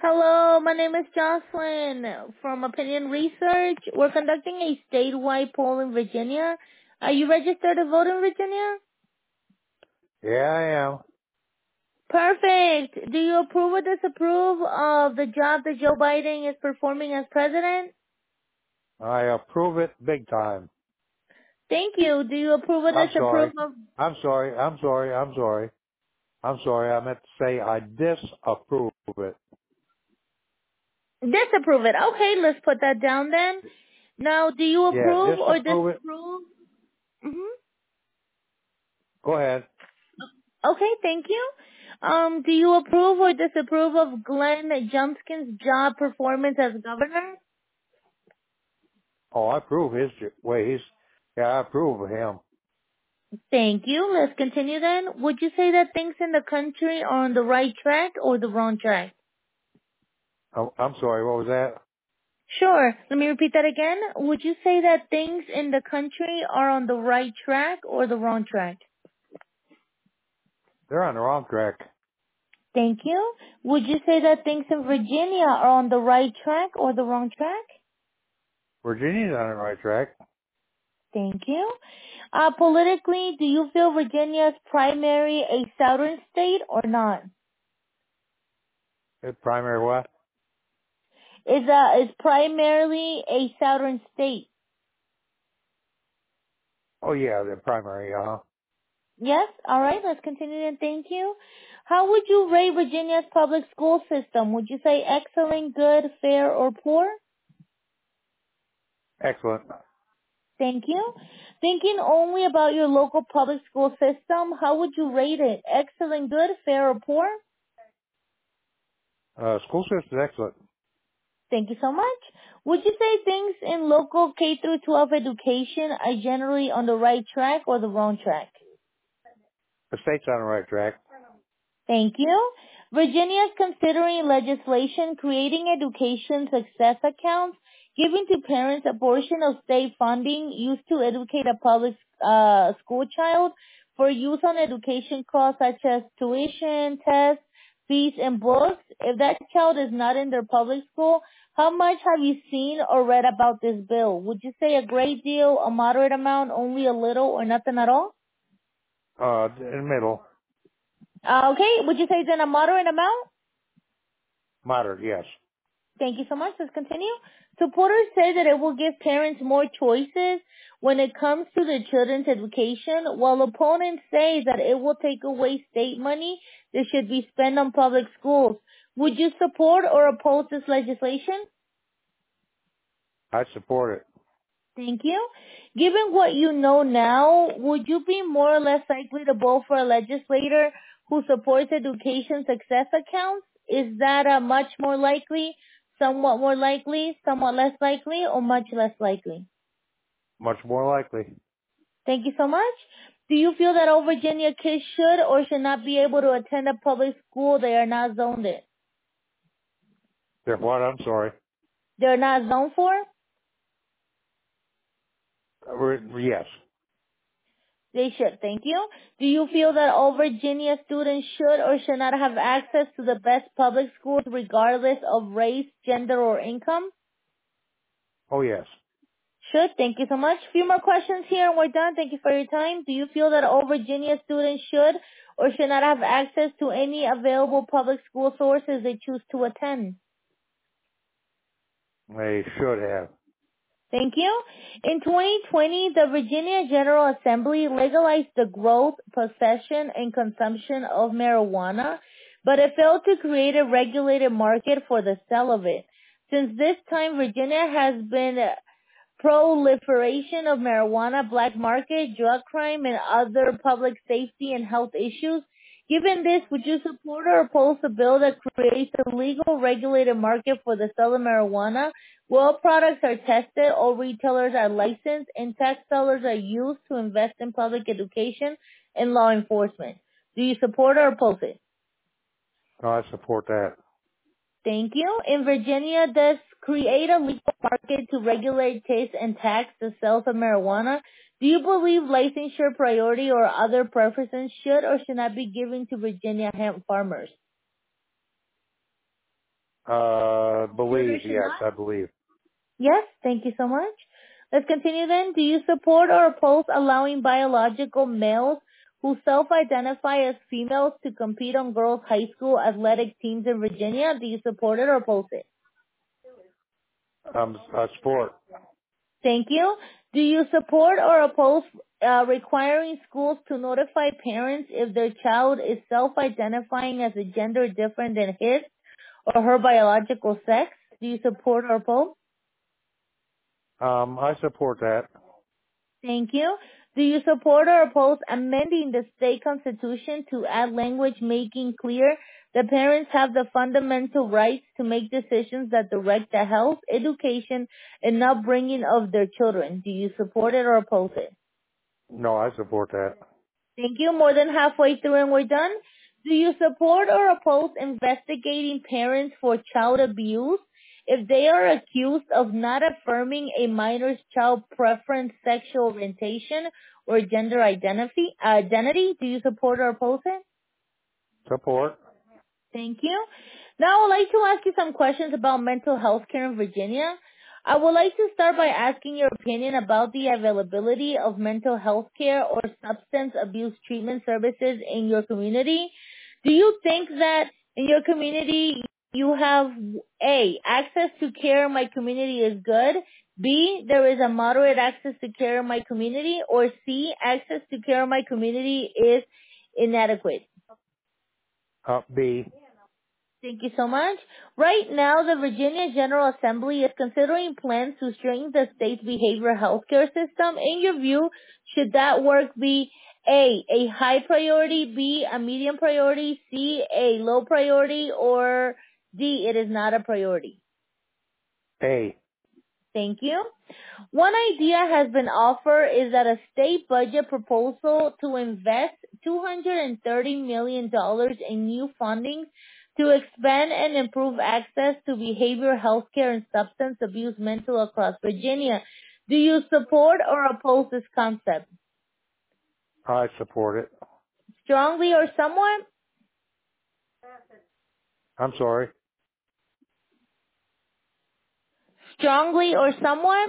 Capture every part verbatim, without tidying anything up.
Hello, my name is Jocelyn from Opinion Research. We're conducting a statewide poll in Virginia. Are you registered to vote in Virginia? Yeah, I am. Perfect. Do you approve or disapprove of the job that Joe Biden is performing as president? I approve it big time. Thank you. Do you approve or I'm disapprove sorry. of I'm sorry. I'm sorry. I'm sorry. I'm sorry. I meant to say I disapprove it. disapprove it? Okay, let's put that down then. Now, do you Yeah, approve or disapprove it. disapprove? Mhm. Go ahead. Okay, thank you. Um, do you approve or disapprove of Glenn Jumpkin's job performance as governor? Oh, I approve his j- ways. Yeah, I approve of him. Thank you. Let's continue then. Would you say that things in the country are on the right track or the wrong track? Oh, I'm sorry. What was that? Sure. Let me repeat that again. Would you say that things in the country are on the right track or the wrong track? They're on the wrong track. Thank you. Would you say that things in Virginia are on the right track or the wrong track? Virginia's on the right track. Thank you. Uh, politically, do you feel Virginia's primary a southern state or not? It's primary what? Is uh is primarily a southern state? Oh yeah, the primary. Uh huh. Yes. All right. Let's continue then. Thank you. How would you rate Virginia's public school system? Would you say excellent, good, fair, or poor? Excellent. Thank you. Thinking only about your local public school system, how would you rate it? Excellent, good, fair, or poor? Uh, school system's excellent. Thank you so much. Would you say things in local K through twelve education are generally on the right track or the wrong track? The state's on the right track. Thank you. Virginia is considering legislation creating education success accounts, giving to parents a portion of state funding used to educate a public uh, school child for use on education costs such as tuition, tests, fees, and books. If that child is not in their public school, how much have you seen or read about this bill? Would you say a great deal, a moderate amount, only a little, or nothing at all? Uh, in the middle. Uh, okay. Would you say it's in a moderate amount? Moderate, yes. Thank you so much. Let's continue. Supporters say that it will give parents more choices when it comes to their children's education, while opponents say that it will take away state money that should be spent on public schools. Would you support or oppose this legislation? I support it. Thank you. Given what you know now, would you be more or less likely to vote for a legislator who supports education success accounts? Is that a much more likely, somewhat more likely, somewhat less likely, or much less likely? Much more likely. Thank you so much. Do you feel that all Virginia kids should or should not be able to attend a public school they are not zoned in? They're what? I'm sorry. They're not zoned for? Uh, we're- Yes. They should. Thank you. Do you feel that all Virginia students should or should not have access to the best public schools regardless of race, gender, or income? Oh, yes. Should. Thank you so much. Few more questions here and we're done. Thank you for your time. Do you feel that all Virginia students should or should not have access to any available public school sources they choose to attend? They should have. Thank you. In twenty twenty, the Virginia General Assembly legalized the growth, possession, and consumption of marijuana, but it failed to create a regulated market for the sale of it. Since this time, Virginia has been proliferation of marijuana, black market, drug crime, and other public safety and health issues. Given this, would you support or oppose a bill that creates a legal regulated market for the sale of marijuana? Where all products are tested, all retailers are licensed, and tax dollars are used to invest in public education and law enforcement. Do you support or oppose it? No, I support that. Thank you. In Virginia, does create a legal market to regulate, taste, and tax the sales of marijuana. Do you believe licensure priority or other preferences should or should not be given to Virginia hemp farmers? Uh, believe, Should yes, not? I believe. Yes, thank you so much. Let's continue then. Do you support or oppose allowing biological males who self-identify as females to compete on girls' high school athletic teams in Virginia? Do you support it or oppose it? Um, uh, sport. Thank you. Do you support or oppose uh, requiring schools to notify parents if their child is self-identifying as a gender different than his or her biological sex? Do you support or oppose? Um, I support that. Thank you. Do you support or oppose amending the state constitution to add language making clear that parents have the fundamental rights to make decisions that direct the health, education, and upbringing of their children? Do you support it or oppose it? No, I support that. Thank you. More than halfway through and we're done. Do you support or oppose investigating parents for child abuse if they are accused of not affirming a minor's child preference, sexual orientation, or gender identity? Identity? Do you support or oppose it? Support. Thank you. Now I'd like to ask you some questions about mental health care in Virginia. I would like to start by asking your opinion about the availability of mental health care or substance abuse treatment services in your community. Do you think that in your community you have A, access to care in my community is good, B, there is a moderate access to care in my community, or C, access to care in my community is inadequate? Uh, B. Thank you so much. Right now, the Virginia General Assembly is considering plans to strengthen the state's behavioral health care system. In your view, should that work be A, a high priority, B, a medium priority, C, a low priority, or D, it is not a priority? A. Thank you. One idea has been offered is that a state budget proposal to invest two hundred thirty million dollars in new funding to expand and improve access to behavioral health care and substance abuse mental across Virginia. Do you support or oppose this concept? I support it. Strongly or somewhat? I'm sorry. Strongly or somewhat?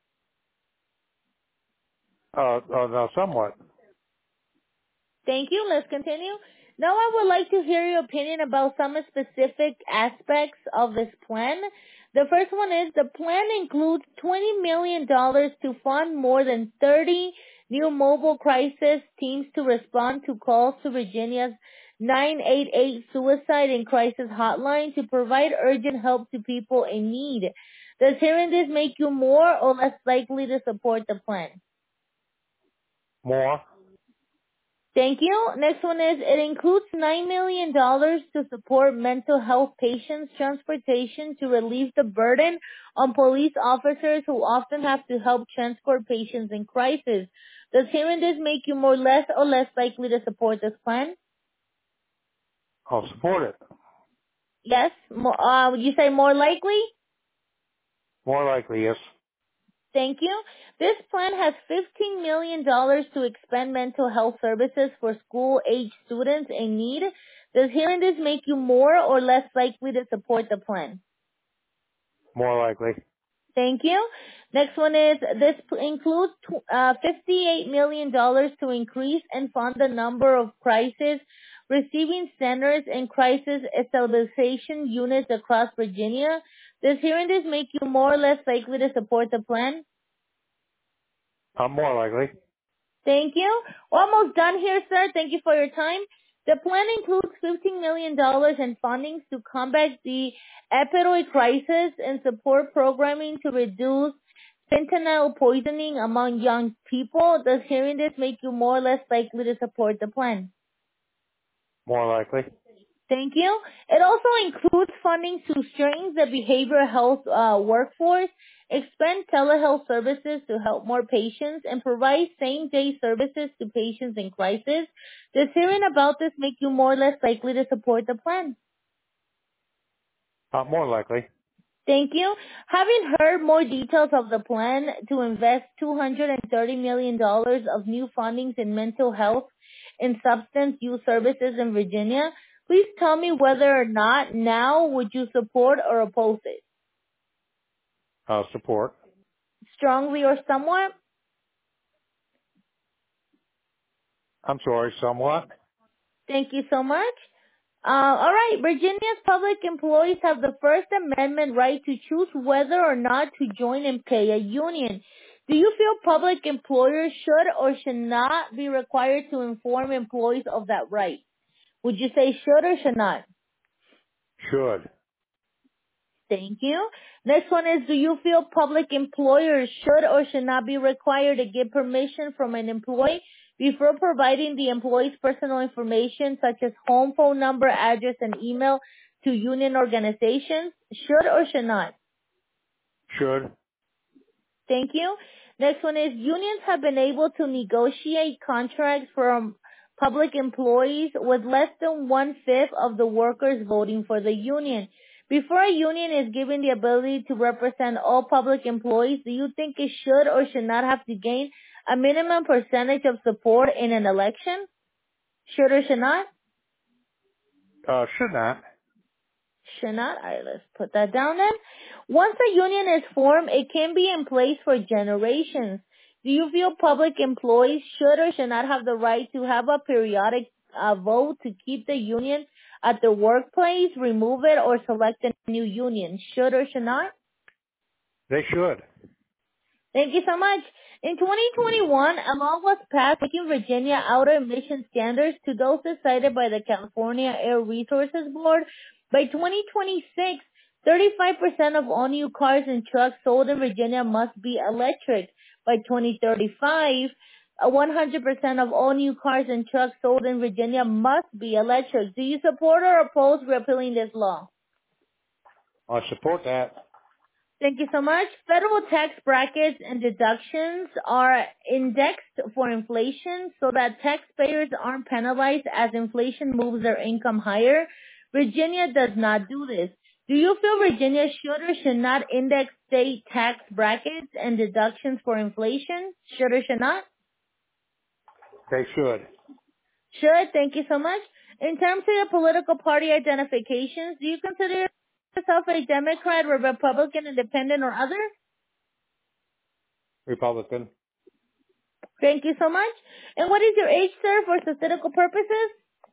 Uh, uh no, somewhat. Thank you. Let's continue. Now I would like to hear your opinion about some specific aspects of this plan. The first one is the plan includes twenty million dollars to fund more than thirty new mobile crisis teams to respond to calls to Virginia's nine eight eight suicide and crisis hotline to provide urgent help to people in need. Does hearing this make you more or less likely to support the plan? More. Thank you. Next one is it includes nine million dollars to support mental health patients' transportation to relieve the burden on police officers who often have to help transport patients in crisis. Does hearing this make you more less or less likely to support this plan? I'll support it. Yes. More, uh, would you say more likely? More likely, yes. Thank you. This plan has fifteen million dollars to expand mental health services for school-age students in need. Does hearing this make you more or less likely to support the plan? More likely. Thank you. Next one is this includes uh, fifty-eight million dollars to increase and fund the number of crisis receiving centers and crisis stabilization units across Virginia. Does hearing this make you more or less likely to support the plan? I'm more likely. Thank you. We're almost done here, sir. Thank you for your time. The plan includes fifteen million dollars in funding to combat the opioid crisis and support programming to reduce fentanyl poisoning among young people. Does hearing this make you more or less likely to support the plan? More likely. Thank you. It also includes funding to strengthen the behavioral health uh, workforce, expand telehealth services to help more patients, and provide same-day services to patients in crisis. Does hearing about this make you more or less likely to support the plan? Uh, more likely. Thank you. Having heard more details of the plan to invest two hundred thirty million dollars of new fundings in mental health and substance use services in Virginia, Please tell me whether or not now would you support or oppose it. Uh, support. Strongly or somewhat? I'm sorry, somewhat. Thank you so much. Uh, all right. Virginia's public employees have the First Amendment right to choose whether or not to join and pay a union. Do you feel public employers should or should not be required to inform employees of that right? Would you say should or should not? Should. Thank you. Next one is, do you feel public employers should or should not be required to get permission from an employee before providing the employee's personal information such as home phone number, address, and email to union organizations? Should or should not? Should. Thank you. Next one is, unions have been able to negotiate contracts from public employees with less than one-fifth of the workers voting for the union. Before a union is given the ability to represent all public employees, do you think it should or should not have to gain a minimum percentage of support in an election? Should or should not? Uh, should not. Should not. All right, let's put that down then. Once a union is formed, it can be in place for generations. Do you feel public employees should or should not have the right to have a periodic uh, vote to keep the union at the workplace, remove it, or select a new union? Should or should not? They should. Thank you so much. In twenty twenty-one, a law was passed making Virginia outer emission standards to those decided by the California Air Resources Board. By twenty twenty-six, thirty-five percent of all new cars and trucks sold in Virginia must be electric. By twenty thirty-five, one hundred percent of all new cars and trucks sold in Virginia must be electric. Do you support or oppose repealing this law? I support that. Thank you so much. Federal tax brackets and deductions are indexed for inflation so that taxpayers aren't penalized as inflation moves their income higher. Virginia does not do this. Do you feel Virginia should or should not index state tax brackets and deductions for inflation? Should or should not? They should. Should. Thank you so much. In terms of your political party identifications, do you consider yourself a Democrat or Republican, Independent, or other? Republican. Thank you so much. And what is your age, sir, for statistical purposes?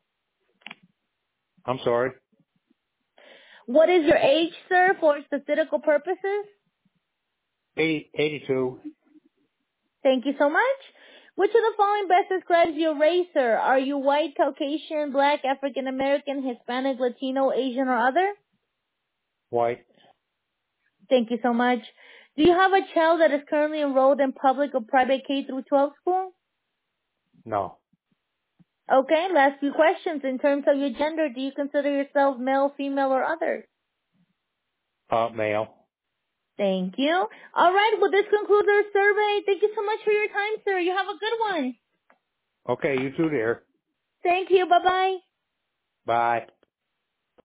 I'm sorry. What is your age, sir, for statistical purposes? eighty, eighty-two. Thank you so much. Which of the following best describes your race, sir? Are you white, Caucasian, black, African American, Hispanic, Latino, Asian, or other? White. Thank you so much. Do you have a child that is currently enrolled in public or private K through twelve school? No. Okay, last few questions. In terms of your gender, do you consider yourself male, female, or other? Uh, male. Thank you. All right, well, this concludes our survey. Thank you so much for your time, sir. You have a good one. Okay, you too, dear. Thank you. Bye-bye. Bye.